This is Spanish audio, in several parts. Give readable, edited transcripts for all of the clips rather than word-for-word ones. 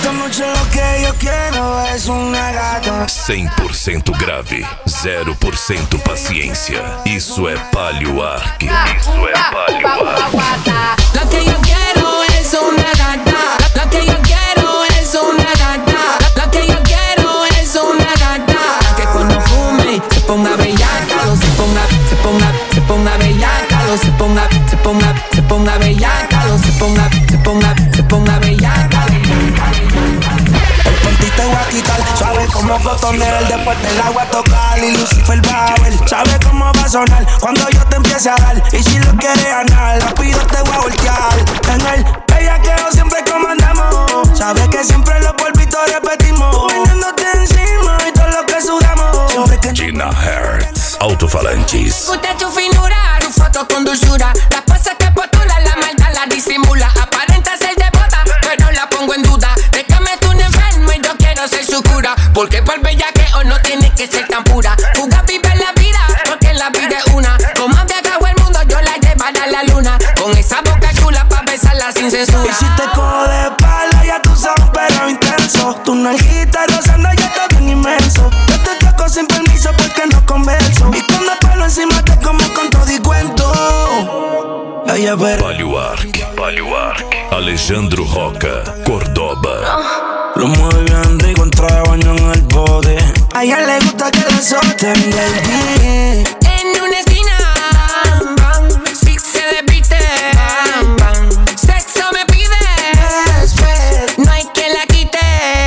Esta noche lo que yo quiero es una gata. 100% grave, 0% paciência. Isso é Palio Arc. Isso é Palio Arc. Lo que yo quiero es una gata. Lo que yo quiero es una gata. Lo que yo quiero es una gata. Que cuando fume se ponga bellaca. Se ponga bellaca. Se ponga bellaca. Se ponga bellaca. El panty te voy a quitar, sabe cómo cotonel. Después del agua tocar y Lucifer va a ver. Sabe cómo va a sonar cuando yo te empiece a dar. Y si lo quieres ganar, rápido te voy a voltear. En el bellaqueo siempre comandamos. Sabes que siempre los polvitos repetimos. Viniéndote encima y todo lo que sudamos. Siempre que Gina Hertz, Alto-Falantes. Gusta tu finura, tu foto con dulzura. Las cosas que postulan, la maldad la disimula. Aparenta ser devota, pero la pongo en duda. De que me tú un enfermo y yo quiero ser su cura. Porque por bellaqueo no tiene que ser tan pura. Fuga vive la vida, porque la vida es una. Como viajado el mundo, yo la llevaré a la luna. Con esa boca chula pa' besarla sin censura. y si te cojo de espalda, ya tú sabes, pero intenso. Tu nalguita rozando ya está bien inmenso. Yo te toco sin permiso porque no converso. Y cuando palo encima te como con todo y cuento. Ella pero Palio Arc. Alejandro Roca, Cordoba. lo mueve bien rico en traje de baño en el bote. A ella le gusta que la solten, baby. En una esquina, bam, sí se despiste, bam, sexo me pide, no hay que la quite.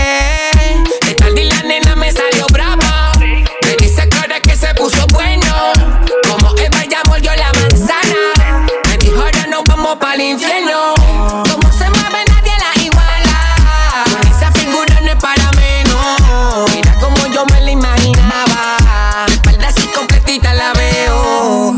De tarde y la nena me salió brava. Me dice que ahora que se puso bueno. Como Eva ya mordió la manzana. Me dijo ahora nos vamos pa'l infierno. Como se mueve nadie la iguala. Esa figura no es para menos. Mira como yo me la imaginaba. La espalda así completita la veo.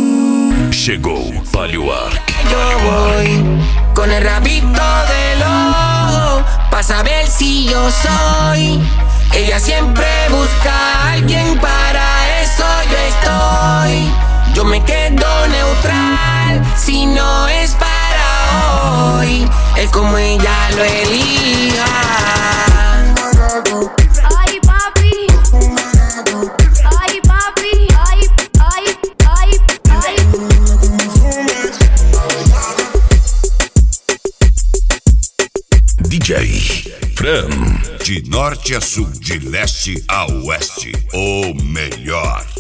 Chegou Palio Arc. Yo voy con el rabito del ojo pa' saber si yo soy. Ella siempre busca a alguien, para eso yo estoy. Yo me quedo neutral si no es para hoy. Es como ella lo elija. Ay, papi. Ay, papi. Ay, ay, ay, ay. DJ Fran. De norte a sul, de leste a oeste, o melhor.